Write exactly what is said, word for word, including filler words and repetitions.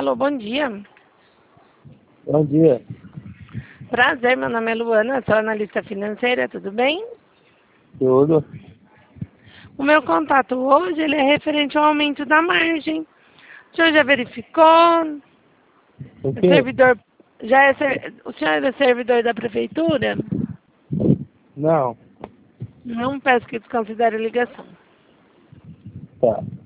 Alô, bom dia. Bom dia. Prazer, meu nome é Luana, sou analista financeira, tudo bem? Tudo. O meu contato hoje ele é referente ao aumento da margem. O senhor já verificou? O O quê? servidor, já é ser, o senhor é servidor da prefeitura? Não. Não, peço que desconsidere a ligação. Tá.